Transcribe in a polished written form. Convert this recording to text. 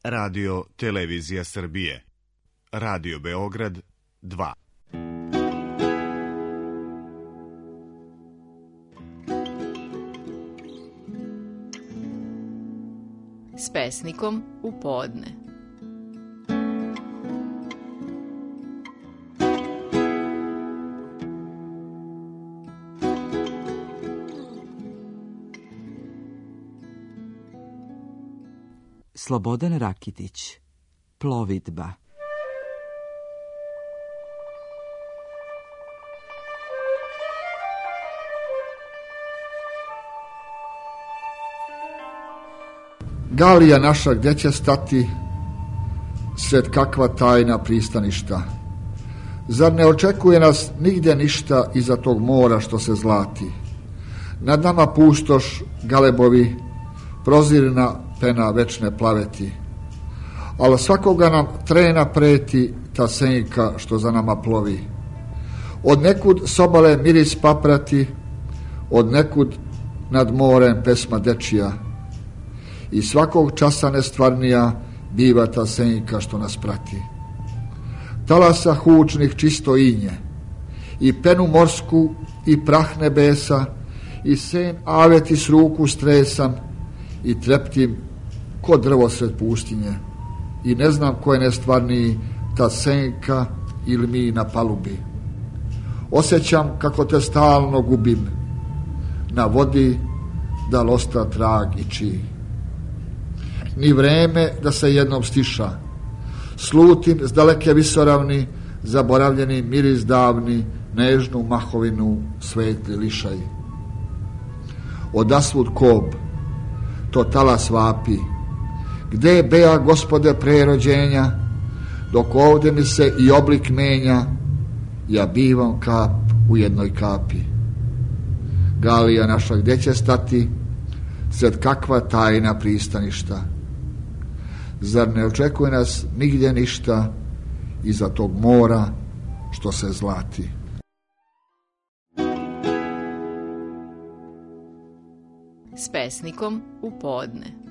Radio Televizija Srbije. Radio Beograd 2. S pesnikom u podne. Slobodan Rakitić. Plovidba. Galija naša, gdje će stati, sred kakva tajna pristaništa? Zar ne očekuje nas nigdje ništa iza tog mora što se zlati? Nad nama pustoš, galebovi, prozirna pena večne plaveti. Ali svakoga nam trena preti ta senka što za nama plovi. Od nekud s obale miris paprati, od nekud nad morem pesma dečija. I svakog časa nestvarnija biva ta senka što nas prati. Talasa hučnih čisto inje, i penu morsku, i prah nebesa, i sen aveti s ruku stresam, i treptim ko drvo sred pustinje. I ne znam ko je nestvarniji, ta senka ili mi na palubi. Osjećam kako te stalno gubim, na vodi da li osta trag i čiji. Ni vreme da se jednom stiša, slutim s daleke visoravni, zaboravljeni miris davni, nežnu mahovinu svetli lišaj. Odasvud kob, to talas vapi, gde je beja gospode prerođenja, dok ovdje mi se i oblik menja, ja bivam kap u jednoj kapi. Galija naša, gdje će stati, sred kakva tajna pristaništa? Zar ne očekuje nas nigdje ništa iza tog mora što se zlati? S pesnikom u podne.